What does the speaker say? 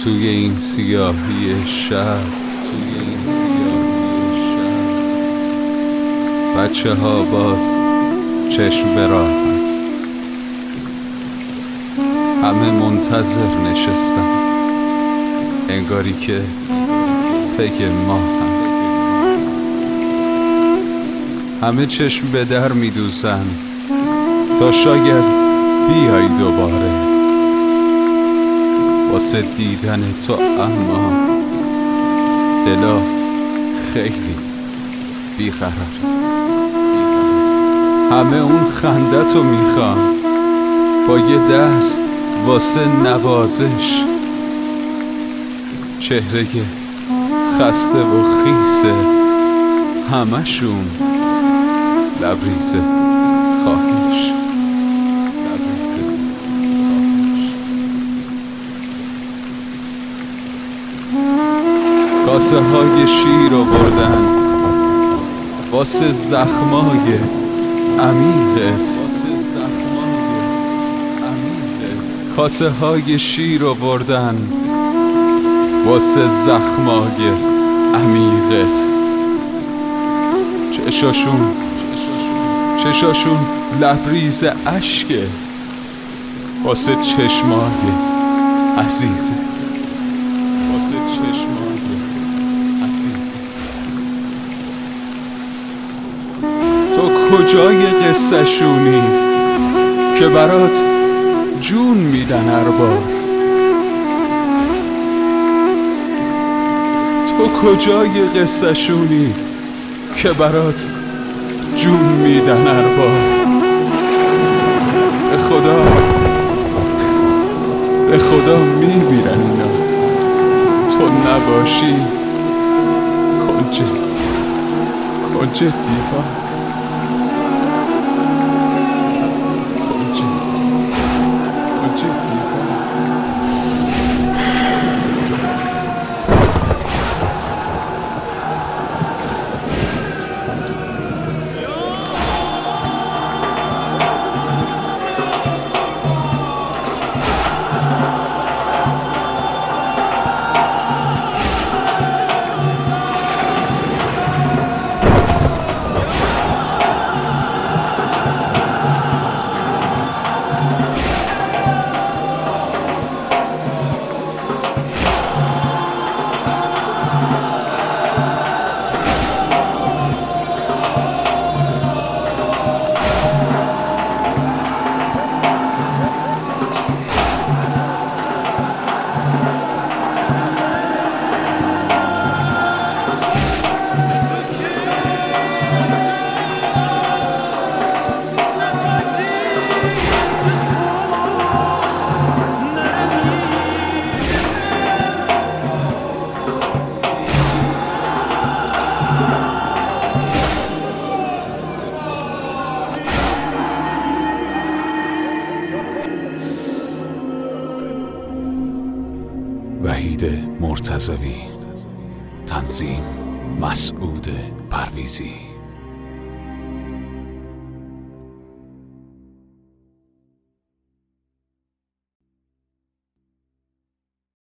توی این سیاهی شب، بچه ها باز چشم به راه، همه منتظر نشستن، انگاری که پی ما همه چشم به در می دوزن تا شاید بیای دوباره واسه دیدن تو، اما دلا خیلی بیقرار. همه اون خندتو میخوان با یه دست واسه نوازش، چهره خسته و خیسه، همشون لبریز خواهش. کاسه های شیر آوردن واسه زخمای عمیقت، کاسه های شیر آوردن واسه زخمای عمیقت. چشاشون لبریز اشکه واسه چشمای عزیزت، واسه چشمای عزیزت. تو کجای قصه شونی که برات جون میدن ارباب؟ تو کجای قصه شونی که برات جون میدن ارباب؟ به خدا میمیرن اینا، تو نباشی کنج دیوار. وحید مرتضوی، تنظیم مسعود پرویزی.